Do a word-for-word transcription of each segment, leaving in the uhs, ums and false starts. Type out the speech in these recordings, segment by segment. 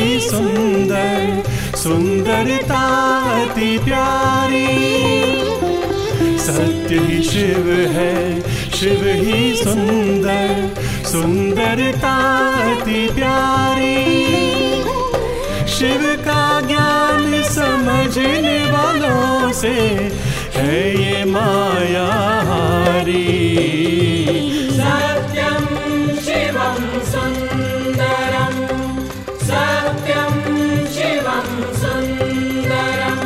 सुंदर, सुंदरता अति प्यारी। सत्य ही शिव है, शिव ही सुंदर, सुंदरता अति प्यारी। शिव का ज्ञान समझने वालों से है ये माया हारी। सत्यं शिवं सुंदरं, सत्यं शिवं सुंदरं।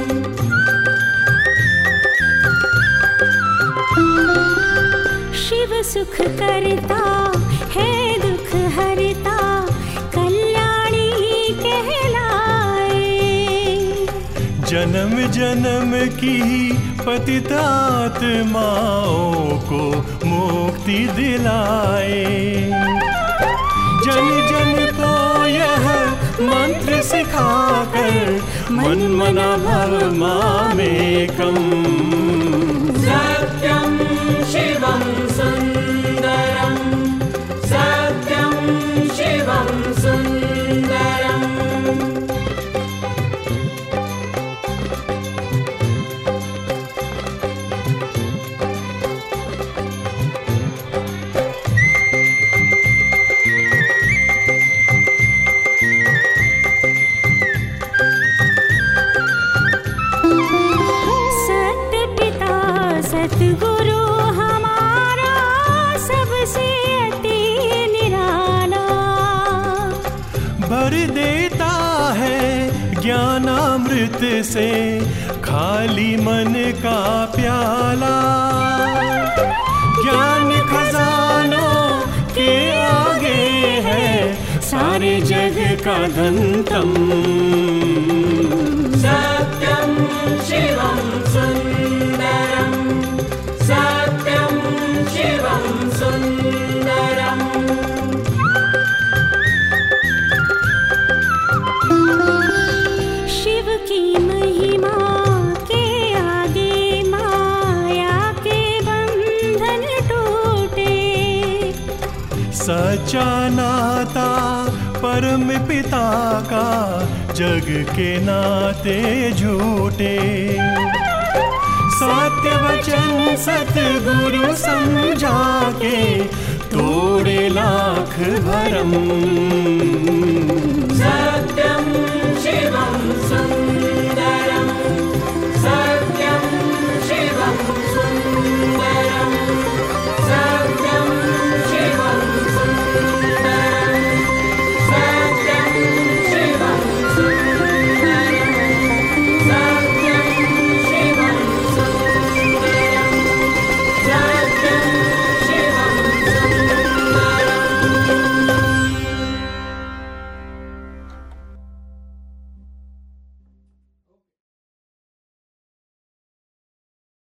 शिव सुख करता है, दुख हरता, कल्याणी कहलाए। जन्म जन्म की पतित आत्माओं को मुक्ति दिलाए। जन जन को यह मंत्र सिखाकर मन मना भव मामेकम। सत्यं शिवं सुंदरं, सत्यं शिवं सुंदरं। सतगुरु हमारा सबसे अति निराला। भर देता है ज्ञानामृत से खाली मन का प्याला। ज्ञान खजानों के आगे है सारे जग का धनतम। सत्यं शिवं सुंदरं, सत्यं शिवं सुंदरं। शिव की महिमा के आगे माया के बंधन टूटे। सच्चा नाता परम पिता का जग के नाते झूठे। सत्य वचन सतगुरु समझा के तोड़े लाख भरम। सत्यं शिवं